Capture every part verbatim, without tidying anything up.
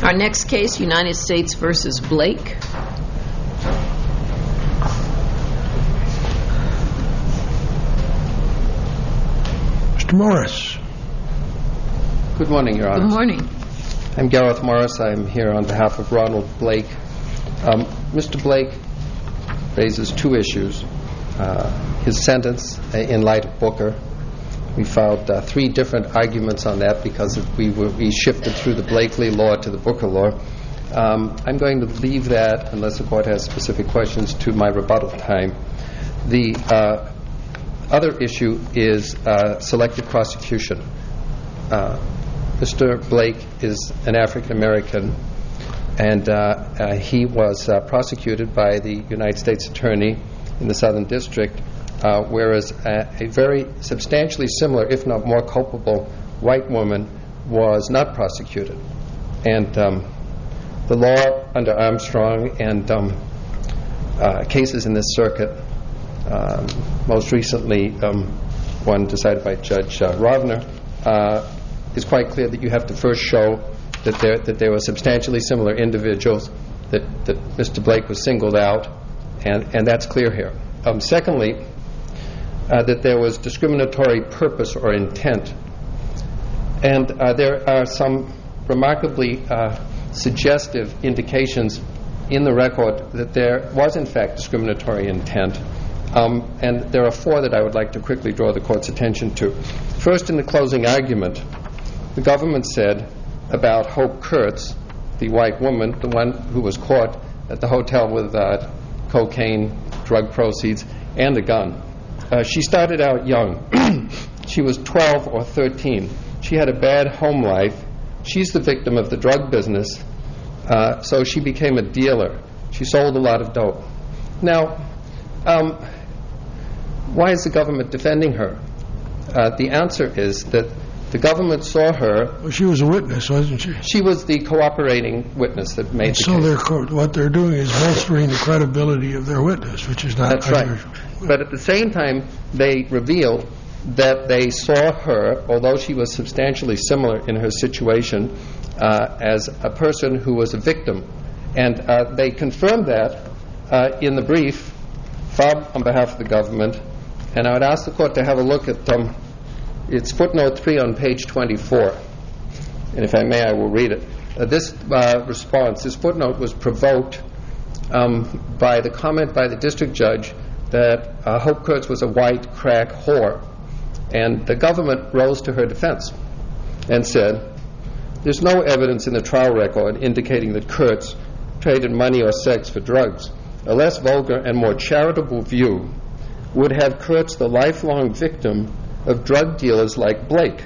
Our next case, United States versus Blake. Mister Morris. Good morning, Your Honor. Good morning. I'm Gareth Morris. I'm here on behalf of Ronald Blake. Um, Mister Blake raises two issues. Uh, his sentence in light of Booker. We filed uh, three different arguments on that because we, were, we shifted through the Blakely law to the Booker law. Um, I'm going to leave that, unless the Court has specific questions, to my rebuttal time. The uh, other issue is uh, selective prosecution. Uh, Mister Blake is an African American, and uh, uh, he was uh, prosecuted by the United States Attorney in the Southern District, uh, whereas a, a very substantially similar, if not more culpable, white woman was not prosecuted. And um, the law under Armstrong and um, uh, cases in this circuit, um, most recently um, one decided by Judge uh, Rovner, uh, is quite clear that you have to first show that there that there were substantially similar individuals, that, that Mister Blake was singled out, and, and that's clear here. Um, secondly, uh, that there was discriminatory purpose or intent. And uh, there are some remarkably uh, suggestive indications in the record that there was in fact discriminatory intent. Um, and there are four that I would like to quickly draw the Court's attention to. First, in the closing argument, the government said about Hope Kurtz, the white woman, the one who was caught at the hotel with uh, cocaine, drug proceeds, and a gun. Uh, she started out young. She was twelve or thirteen. She had a bad home life. She's the victim of the drug business, uh, so she became a dealer. She sold a lot of dope. Now, um, why is the government defending her? Uh, the answer is that the government saw her. Well, she was a witness, wasn't she? She was the cooperating witness that made and the so case. They're co- what they're doing is bolstering the credibility of their witness, which is not That's unusual. right. But at the same time, they revealed that they saw her, although she was substantially similar in her situation, uh, as a person who was a victim. And uh, they confirmed that uh, in the brief filed on behalf of the government. And I would ask the Court to have a look at um, it's footnote three on page twenty-four. And if I may, I will read it. Uh, this uh, response, this footnote was provoked um, by the comment by the district judge that uh, Hope Kurtz was a white crack whore. And the government rose to her defense and said, there's no evidence in the trial record indicating that Kurtz traded money or sex for drugs. A less vulgar and more charitable view would have Kurtz the lifelong victim of drug dealers like Blake.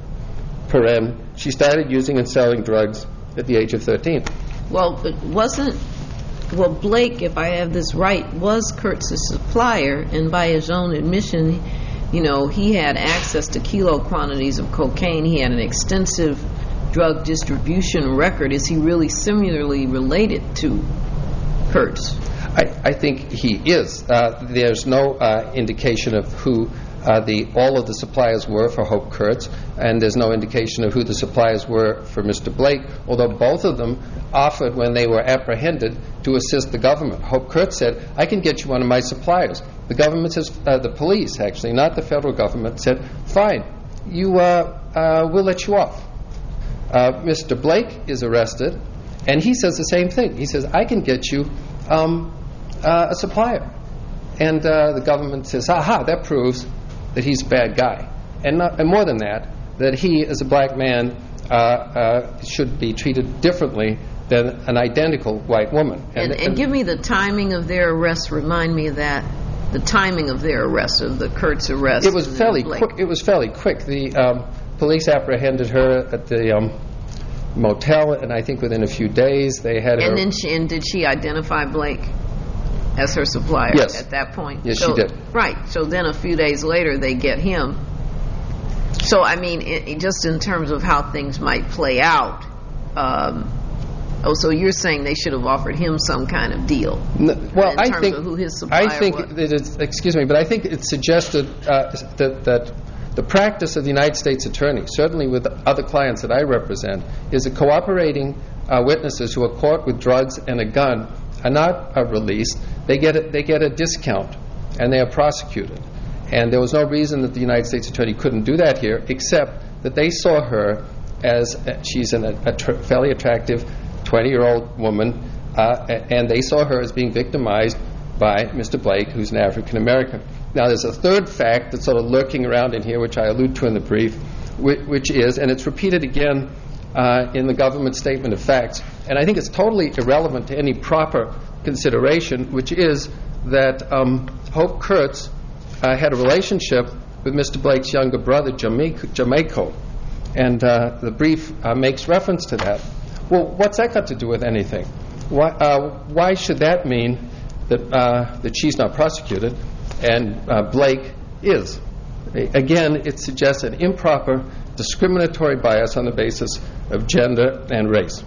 Paren, she started using and selling drugs at the age of thirteen. Well, it wasn't, well, Blake, if I have this right, was Kurtz's supplier, and by his own admission, you know, he had access to kilo quantities of cocaine. He had an extensive drug distribution record. Is he really similarly related to Kurtz? I, I think he is. Uh, there's no uh, indication of who Uh, the all of the suppliers were for Hope Kurtz, and there's no indication of who the suppliers were for Mister Blake, although both of them offered, when they were apprehended, to assist the government. Hope Kurtz said, I can get you one of my suppliers. The government says, uh, the police actually, not the federal government, said, fine, you, uh, uh, we'll let you off. Uh, Mister Blake is arrested, and he says the same thing. He says, I can get you um, uh, a supplier. And uh, the government says, aha, that proves that he's a bad guy. And, not, and more than that, that he, as a black man, uh, uh, should be treated differently than an identical white woman. And, and, and give me the timing of their arrest. Remind me of that. The timing of their arrest, of the Kurtz arrest. It was fairly quick. It was fairly quick. The um, police apprehended her at the um, motel, and I think within a few days they had her. And then she, and did she identify Blake as her supplier yes. at that point? Yes, so, she did. Right. So then a few days later they get him. So, I mean, it, it just in terms of how things might play out, um, oh, so you're saying they should have offered him some kind of deal? No, well, in I terms think, of who his supplier I think was. that it's, excuse me, but I think it suggested uh, that, that the practice of the United States Attorney, certainly with other clients that I represent, is a cooperating uh, witnesses who are caught with drugs and a gun are not uh, released, they get a, they get a discount, and they are prosecuted. And there was no reason that the United States Attorney couldn't do that here, except that they saw her as uh, she's an, a, a tr- fairly attractive twenty-year-old woman, uh, and they saw her as being victimized by Mister Blake, who's an African American. Now, there's a third fact that's sort of lurking around in here, which I allude to in the brief, which, which is, and it's repeated again uh, in the government statement of facts, and I think it's totally irrelevant to any proper consideration, which is that um, Hope Kurtz uh, had a relationship with Mister Blake's younger brother, Jamaico, and uh, the brief uh, makes reference to that. Well, what's that got to do with anything? Why, uh, why should that mean that uh, that she's not prosecuted and uh, Blake is? Again, it suggests an improper discriminatory bias on the basis of gender and race.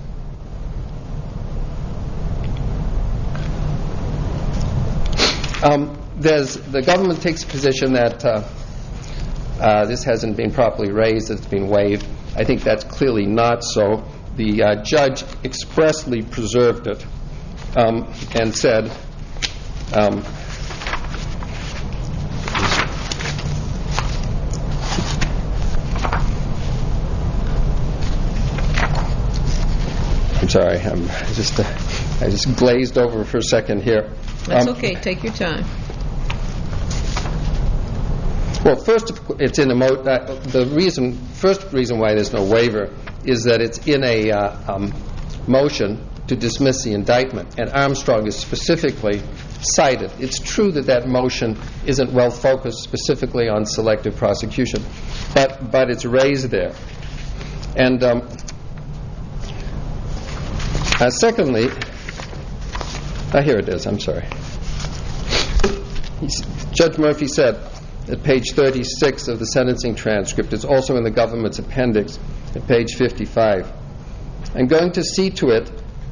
Um, there's, the government takes a position that uh, uh, this hasn't been properly raised, it's been waived. I think that's clearly not so. The uh, judge expressly preserved it um, and said, um, I'm sorry, I'm just uh, I just glazed over for a second here. That's um, okay. Take your time. Well, first, it's in a mo- uh, the reason. First reason why there's no waiver is that it's in a uh, um, motion to dismiss the indictment, and Armstrong is specifically cited. It's true that that motion isn't well focused specifically on selective prosecution, but but it's raised there. And um, uh, secondly, uh, here it is. I'm sorry. He's, Judge Murphy said at page thirty-six of the sentencing transcript, it's also in the government's appendix at page fifty-five, I'm going to see to it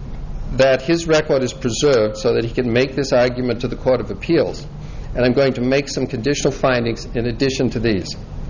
that his record is preserved so that he can make this argument to the Court of Appeals, and I'm going to make some conditional findings in addition to these.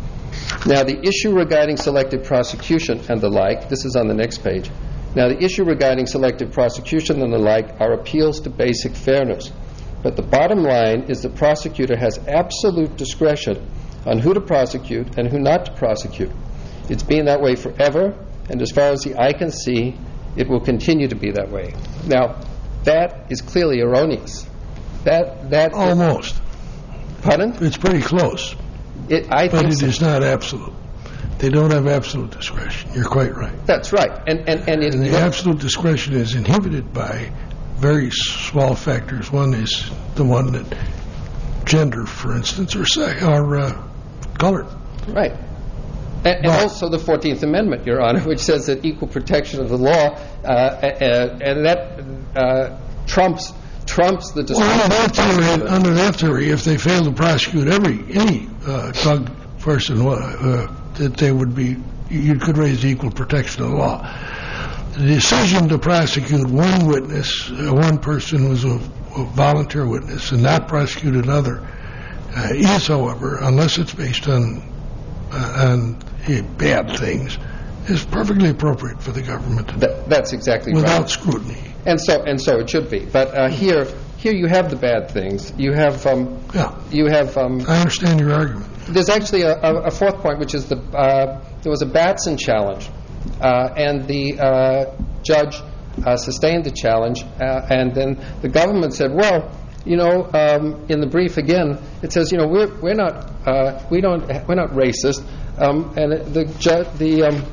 Now, the issue regarding selective prosecution and the like, this is on the next page. Now, the issue regarding selective prosecution and the like are appeals to basic fairness. But the bottom line is the prosecutor has absolute discretion on who to prosecute and who not to prosecute. It's been that way forever, and as far as the eye can see, it will continue to be that way. Now, that is clearly erroneous. That that Almost. Pardon? It's pretty close. It, I but think it so. is not absolute. They don't have absolute discretion. You're quite right. That's right. And and and, it, and the absolute discretion is inhibited by very small factors. One is the one that gender, for instance, or say, or uh, color. Right. And, and also the fourteenth Amendment, Your Honor, which says that equal protection of the law, uh, and, and that uh, trumps trumps the discretion. Well, under that theory, under that theory, if they fail to prosecute every any uh, drug person, uh, that they would be, you could raise the equal protection of the law. The decision to prosecute one witness, uh, one person was a, a volunteer witness, and not prosecute another, uh, is, however, unless it's based on uh, on uh, bad things, is perfectly appropriate for the government to do. That, that's exactly without right. Without scrutiny. And so and so it should be. But uh, here here you have the bad things. You have um, yeah. You have. Um, I understand your argument. There's actually a, a, a fourth point, which is the uh, there was a Batson challenge. Uh, and the uh, judge uh, sustained the challenge, uh, and then the government said, "Well, you know, um, in the brief again, it says, you know, we're we're not uh, we don't we're not racist." Um, and the ju- the um,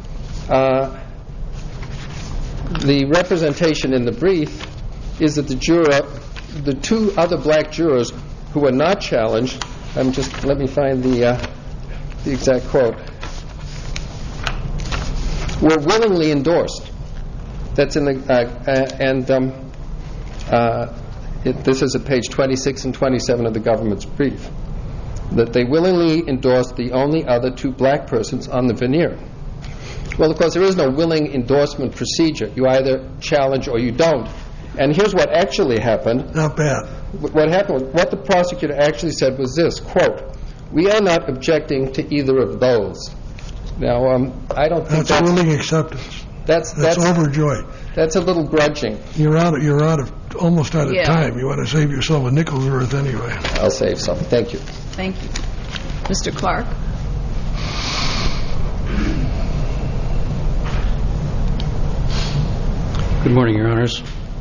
uh, the representation in the brief is that the juror, the two other black jurors who were not challenged. I'm just let me find the uh, the exact quote. Were willingly endorsed. That's in the uh, uh, and um, uh, it, this is at page twenty-six and twenty-seven of the government's brief. That they willingly endorsed the only other two black persons on the veneer. Well, of course, there is no willing endorsement procedure. You either challenge or you don't. And here's what actually happened. Not bad. What happened? Was, what the prosecutor actually said was this: "Quote, we are not objecting to either of those." Now, um, I don't think that's, that's a willing acceptance. That's That's, that's overjoyed. That's a little grudging. You're out of, you're out of, almost out of Yeah. time. You want to save yourself a nickel's worth anyway. I'll save some. Thank you. Thank you. Mister Clark? Good morning, Your Honors.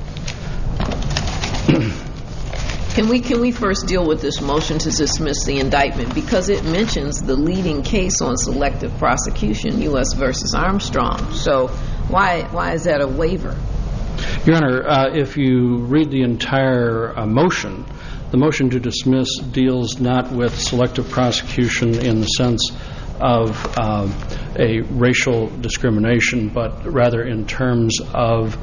Can we can we first deal with this motion to dismiss the indictment, because it mentions the leading case on selective prosecution, U S versus Armstrong. So why why is that a waiver? Your Honor, uh, if you read the entire uh, motion, the motion to dismiss deals not with selective prosecution in the sense of uh, a racial discrimination, but rather in terms of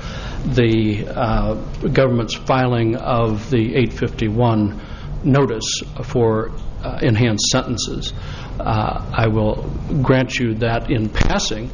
the uh, government's filing of the eight fifty-one notice for uh, enhanced sentences. Uh, I will grant you that in passing,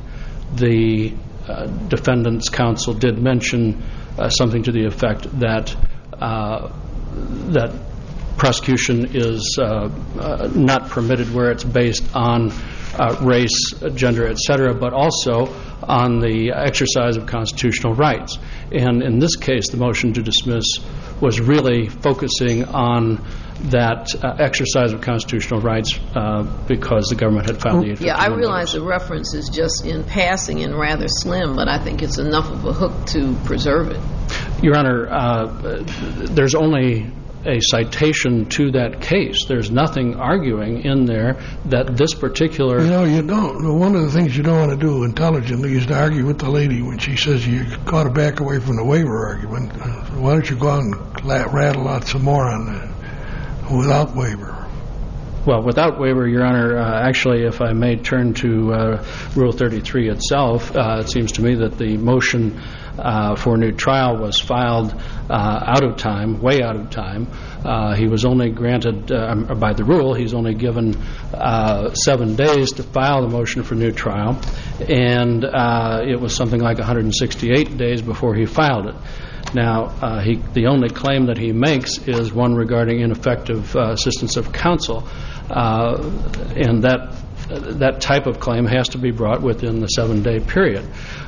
the uh, defendant's counsel did mention uh, something to the effect that uh, that prosecution is uh, uh, not permitted where it's based on uh, race, gender, et cetera, but also on the exercise of constitutional rights. And in this case, the motion to dismiss was really focusing on that uh, exercise of constitutional rights uh, because the government had filed the eight fifty-one Yeah, I realize notice. the reference is just in passing and rather slim, but I think it's enough of a hook to preserve it. Your Honor, uh, there's only a citation to that case. There's nothing arguing in there that this particular... You know, you don't. One of the things you don't want to do intelligently is to argue with the lady when she says you got to back away from the waiver argument. Why don't you go out and rattle out some more on that without waiver? Well, without waiver, Your Honor, uh, actually, if I may turn to uh, Rule thirty-three itself, uh, it seems to me that the motion uh, for new trial was filed uh, out of time, way out of time. Uh, he was only granted, uh, by the rule, he's only given uh, seven days to file the motion for new trial, and uh, it was something like one hundred sixty-eight days before he filed it. Now, uh, he, the only claim that he makes is one regarding ineffective uh, assistance of counsel, uh, and that that type of claim has to be brought within the seven-day period.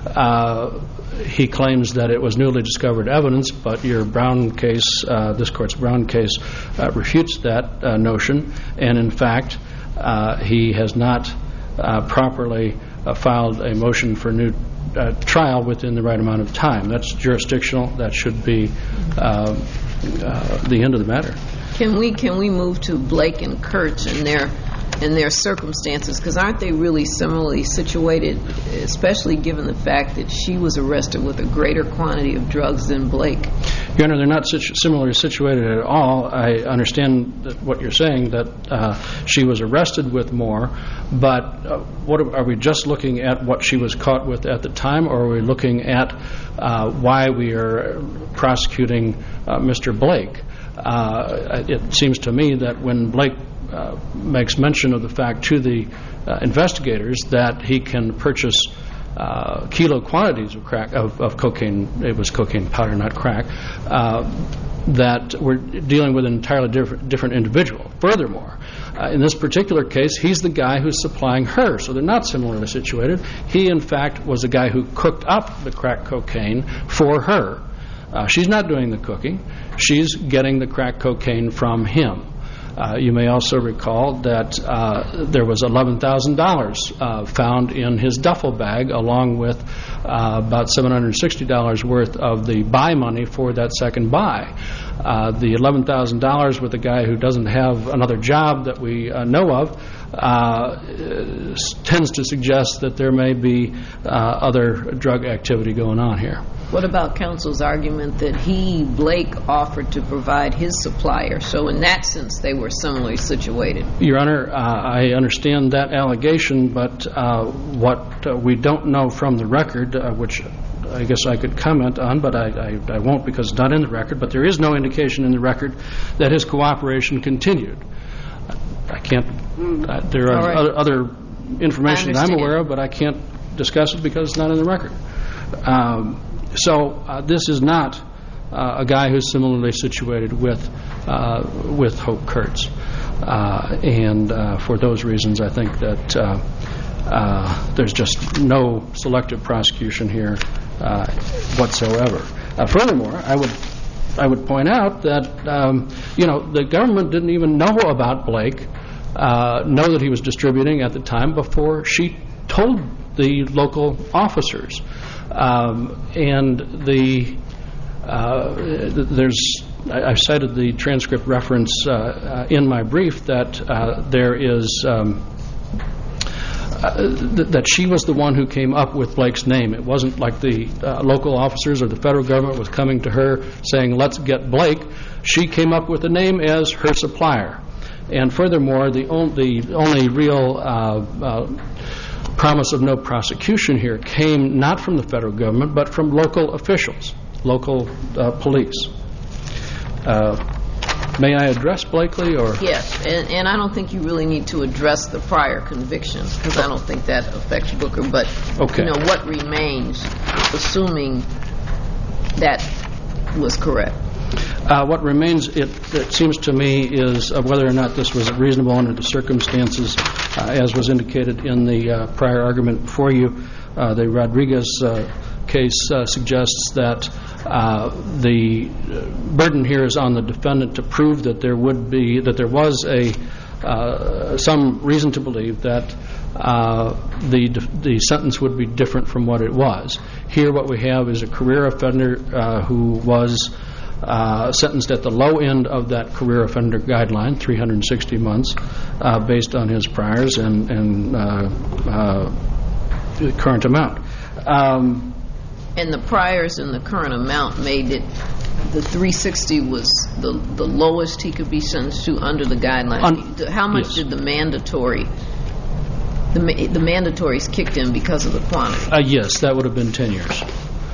Uh, he claims that it was newly discovered evidence, but your Brown case, uh, this Court's Brown case, uh, refutes that uh, notion, and in fact, uh, he has not uh, properly uh, filed a motion for new Uh, trial within the right amount of time. That's jurisdictional. That should be uh, uh, the end of the matter. Can we can we move to Blake and Kurtz and their and their circumstances? Because aren't they really similarly situated, especially given the fact that she was arrested with a greater quantity of drugs than Blake? Your Honor, they're not situ- similarly situated at all. I understand that what you're saying, that uh, she was arrested with more, but uh, what are, are we just looking at what she was caught with at the time, or are we looking at uh, why we are prosecuting uh, Mister Blake? Uh, it seems to me that when Blake uh, makes mention of the fact to the uh, investigators that he can purchase Uh, kilo quantities of crack of, of cocaine, it was cocaine powder, not crack, uh, that we're dealing with an entirely different, different individual. Furthermore, uh, in this particular case, he's the guy who's supplying her, so they're not similarly situated. He, in fact, was the guy who cooked up the crack cocaine for her. Uh, she's not doing the cooking. She's getting the crack cocaine from him. Uh, you may also recall that uh, there was eleven thousand dollars uh, found in his duffel bag, along with uh, about seven hundred sixty dollars worth of the buy money for that second buy. Uh, the eleven thousand dollars with a guy who doesn't have another job that we uh, know of uh, tends to suggest that there may be uh, other drug activity going on here. What about counsel's argument that he, Blake, offered to provide his supplier? So in that sense, they were similarly situated. Your Honor, uh, I understand that allegation, but uh, what uh, we don't know from the record, uh, which I guess I could comment on, but I, I, I won't because it's not in the record, but there is no indication in the record that his cooperation continued. I can't, uh, there are right. other, other information that I'm aware of, but I can't discuss it because it's not in the record. Um, So uh, this is not uh, a guy who's similarly situated with uh, with Hope Kurtz, uh, and uh, for those reasons, I think that uh, uh, there's just no selective prosecution here uh, whatsoever. Uh, furthermore, I would I would point out that um, you know the government didn't even know about Blake, uh, know that he was distributing at the time before she told the local officers, um, and the uh, there's I, I cited the transcript reference uh, uh, in my brief that uh, there is. Um, Uh, th- that she was the one who came up with Blake's name. It wasn't like the uh, local officers or the federal government was coming to her saying, let's get Blake. She came up with the name as her supplier. And furthermore, the, on- the only real uh, uh, promise of no prosecution here came not from the federal government, but from local officials, local uh, police. Uh, May I address Blakely? Or Yes, and, and I don't think you really need to address the prior convictions because I don't think that affects Booker. But Okay. you know what remains, assuming that was correct. Uh, what remains, it, it seems to me, is uh, whether or not this was reasonable under the circumstances, uh, as was indicated in the uh, prior argument before you. Uh, the Rodriguez uh, case uh, suggests that uh, the burden here is on the defendant to prove that there would be, that there was a uh, some reason to believe that uh, the the sentence would be different from what it was. Here, what we have is a career offender uh, who was Uh, sentenced at the low end of that career offender guideline, three hundred sixty months, uh, based on his priors and, and uh, uh, the current amount. Um, And the priors and the current amount made it, the three sixty was the, the lowest he could be sentenced to under the guidelines. Un- How much yes. did the mandatory, the, ma- the mandatories kicked in because of the quantity? uh, yes, that would have been ten years.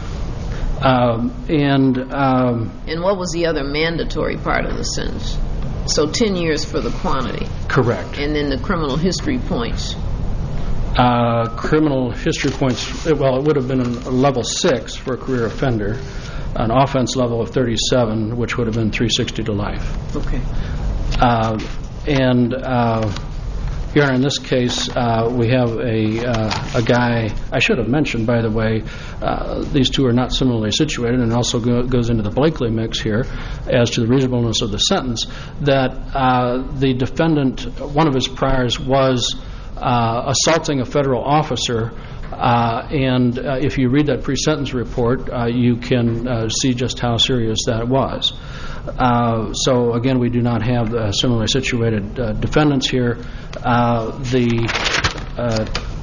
Um, and um, And what was the other mandatory part of the sentence? So ten years for the quantity. correct. And then the criminal history points. Uh, criminal history points, well, it would have been a level six for a career offender, an offense level of thirty-seven, which would have been three sixty to life. Okay. Uh, and uh, here in this case, uh, we have a uh, a guy. I should have mentioned, by the way, uh, these two are not similarly situated, and also go, goes into the Blakely mix here as to the reasonableness of the sentence. That uh, the defendant, one of his priors was uh, assaulting a federal officer. Uh, and uh, if you read that pre-sentence report, uh, you can uh, see just how serious that was. Uh, so again, we do not have uh, similarly situated uh, defendants here. Uh, the uh,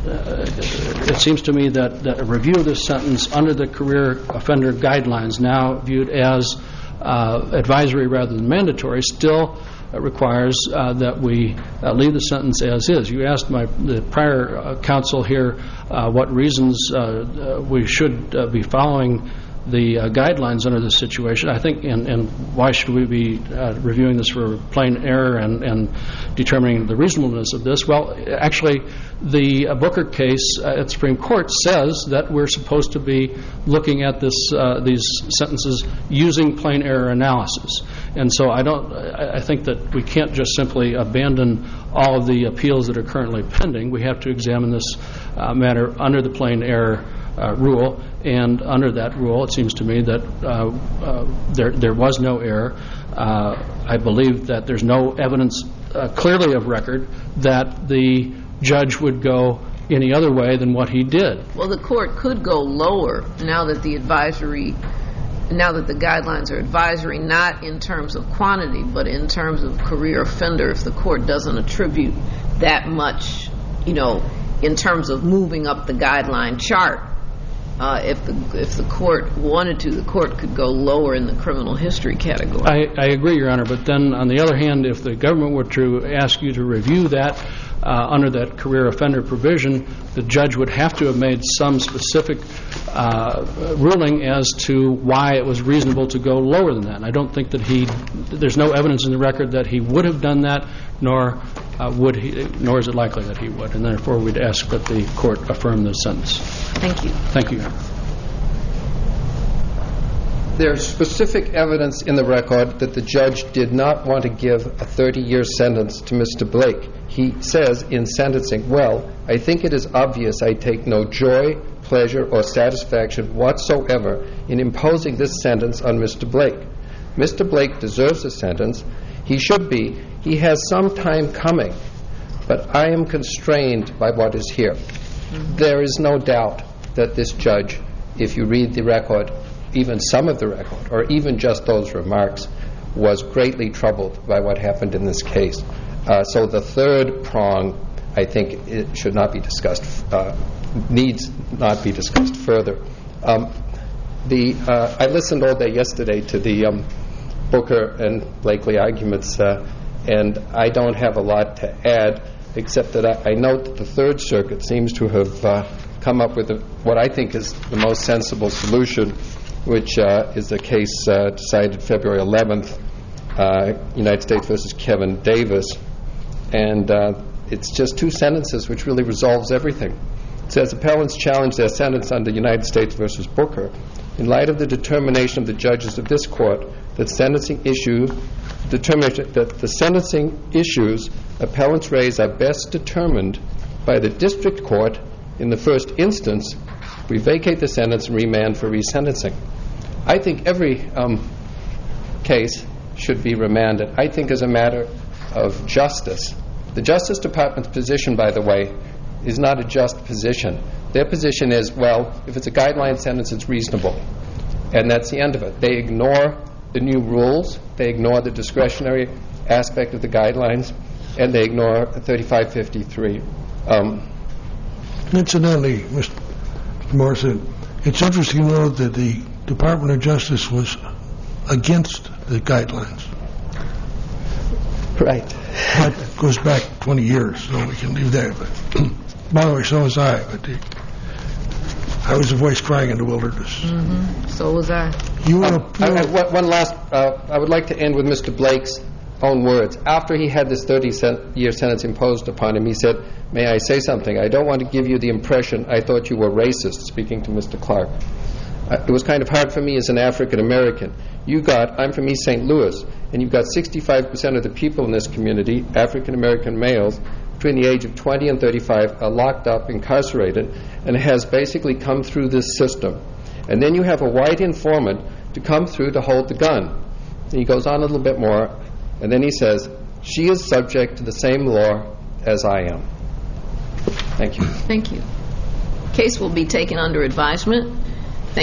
uh, it seems to me that, that a review of this sentence under the career offender guidelines, now viewed as uh, advisory rather than mandatory, still uh, requires uh, that we uh, leave the sentence as is. You asked my the prior uh, counsel here uh, what reasons uh, uh, we should uh, be following the uh, guidelines under this situation. I think, and, and why should we be uh, reviewing this for plain error and, and determining the reasonableness of this? Well, actually, the uh, Booker case uh, at the Supreme Court says that we're supposed to be looking at this uh, these sentences using plain error analysis. And so I don't. I, I think that we can't just simply abandon all of the appeals that are currently pending. We have to examine this uh, matter under the plain error Uh, rule, and under that rule, it seems to me that uh, uh, there there was no error. Uh, I believe that there's no evidence uh, clearly of record that the judge would go any other way than what he did. Well, the court could go lower now that the advisory, now that the guidelines are advisory, not in terms of quantity, but in terms of career offender, if the court doesn't attribute that much, you know, in terms of moving up the guideline chart. Uh, if the if the court wanted to, the court could go lower in the criminal history category. I, I agree, Your Honor, but then on the other hand, if the government were to ask you to review that uh, under that career offender provision, the judge would have to have made some specific uh, ruling as to why it was reasonable to go lower than that. And I don't think that he, there's no evidence in the record that he would have done that, nor uh, would he, nor is it likely that he would. And therefore, we'd ask that the court affirm this sentence. Thank you. Thank you, Your Honor. There's specific evidence in the record that the judge did not want to give a thirty-year sentence to Mister Blake. He says in sentencing, well, I think it is obvious I take no joy, pleasure, or satisfaction whatsoever in imposing this sentence on Mister Blake. Mister Blake deserves a sentence. He should be. He has some time coming, but I am constrained by what is here. Mm-hmm. There is no doubt that this judge, if you read the record, even some of the record, or even just those remarks, was greatly troubled by what happened in this case. Uh, so the third prong, I think, it should not be discussed, uh, needs not be discussed further. Um, the uh, I listened all day yesterday to the um, Booker and Blakely arguments, uh, and I don't have a lot to add, except that I, I note that the Third Circuit seems to have uh, come up with a, what I think is the most sensible solution, which uh, is a case uh, decided February eleventh, uh, United States versus Kevin Davis. And uh, it's just two sentences which really resolves everything. It says, appellants challenge their sentence under United States versus Booker in light of the determination of the judges of this court that sentencing issue, determination that the sentencing issues appellants raise are best determined by the district court in the first instance. We vacate the sentence and remand for resentencing. I think every um, case should be remanded. I think as a matter of justice. The Justice Department's position, by the way, is not a just position. Their position is, well, if it's a guideline sentence, it's reasonable. And that's the end of it. They ignore the new rules. They ignore the discretionary aspect of the guidelines. And they ignore thirty-five fifty-three. Um, Incidentally, Mister Morrison, it's interesting to note that the Department of Justice was against the guidelines. Right. That goes back twenty years, so we can leave that. But, by the way, so was I. But the, I was a voice crying in the wilderness. Mm-hmm. So was I. You were. Um, I, I, one last. Uh, I would like to end with Mister Blake's own words. After he had this thirty-year sentence imposed upon him, he said, "May I say something? I don't want to give you the impression I thought you were racist." Speaking to Mister Clark. Uh, it was kind of hard for me as an African American. You got, I'm from East Saint Louis, and you've got sixty-five percent of the people in this community, African American males, between the age of twenty and thirty-five, are locked up, incarcerated, and has basically come through this system. And then you have a white informant to come through to hold the gun. And he goes on a little bit more, and then he says, she is subject to the same law as I am. Thank you. Thank you. Case will be taken under advisement.